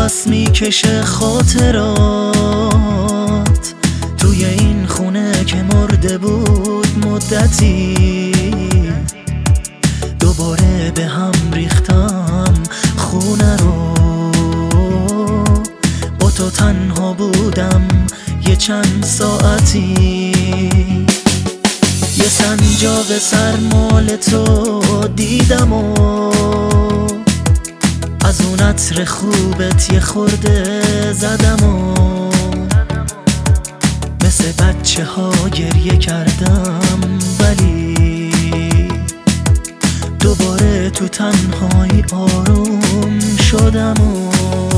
نفس میکشه خاطرات توی این خونه که مرده بود مدتی. دوباره به هم ریختم خونه رو، با تو تنها بودم یه چند ساعتی. یه سنجاق سرمال تو دیدم و از اون عطر خوبت یه خورده زدم و مثل بچه ها گریه کردم، ولی دوباره تو تنهایی آروم شدم و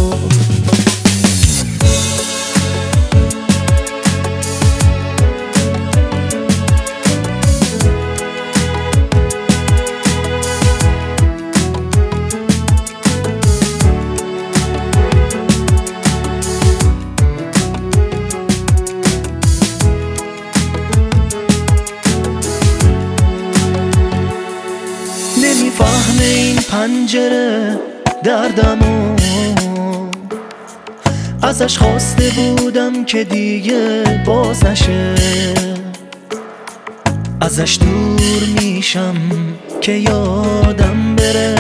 نمیفهمه این پنجره دردمو، ازش خواسته بودم که دیگه باز نشه. ازش دور میشم که یادم بره،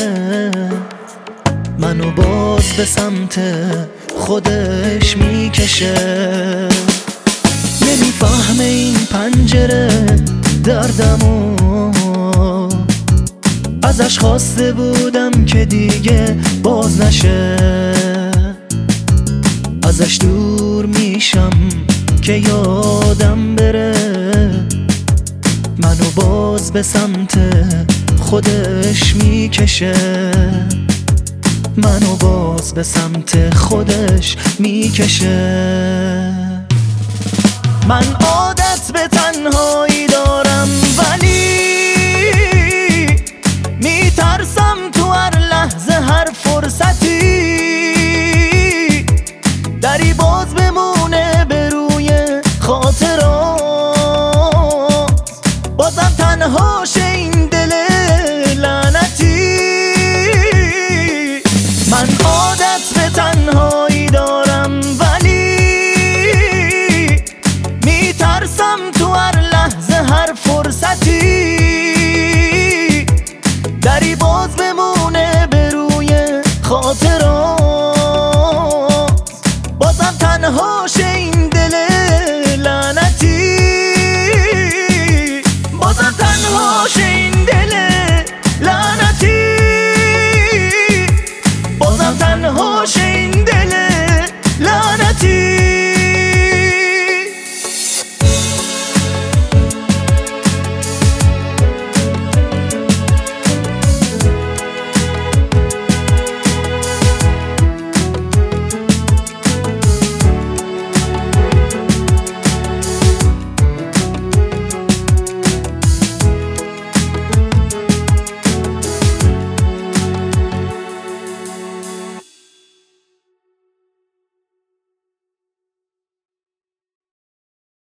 منو باز به سمت خودش میکشه. نمیفهمه این پنجره دردمو، ازش خواسته بودم که دیگه باز نشه. ازش دور میشم که یادم بره، منو باز به سمت خودش میکشه. منو باز به سمت خودش میکشه. من عادت به تنهایی